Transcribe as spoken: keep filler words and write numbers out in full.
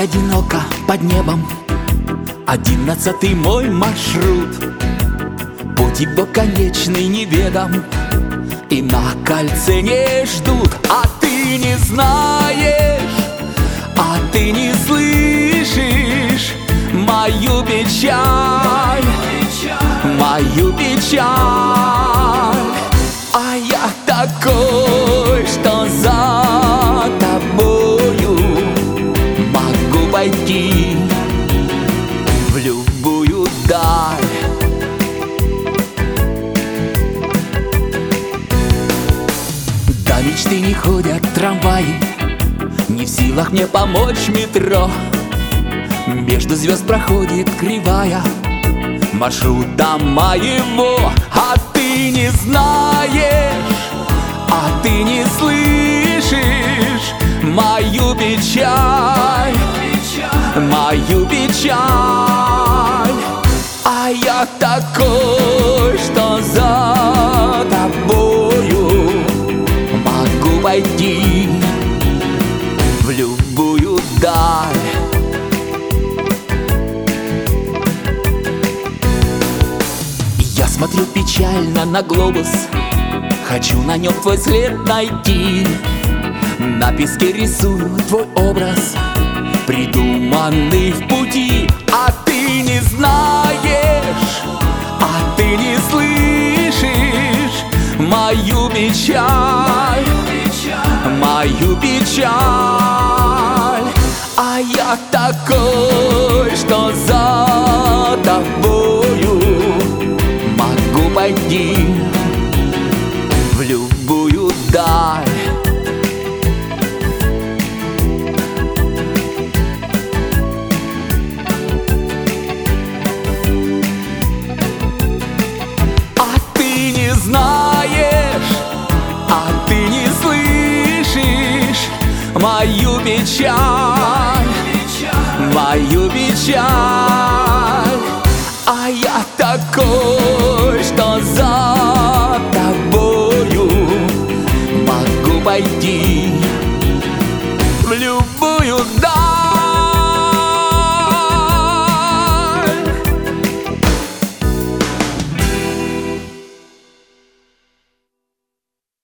одиноко под небом, одиннадцатый мой маршрут. Путь его конечный неведом, и на кольце не ждут. А ты не знаешь, а ты не слышишь мою печаль, мою печаль. А я такой, что за тобою могу пойти в любую даль. До мечты не ходят трамваи, не в силах мне помочь метро. Между звезд проходит кривая маршрута моего. А ты не знаешь, а ты не слышишь мою печаль, мою печаль. А я такой, что за тобою могу пойти в любую даль. Я смотрю печально на глобус, хочу на нем твой след найти. На песке рисую твой образ, придуманный в пути. А ты не знаешь, а ты не слышишь мою печаль, мою печаль. А я такой, что за тобою могу пойти в любую даль. А ты не знаешь, а ты не слышишь мою печаль, мою печаль. А я такой, что за тобою могу пойти в любую даль.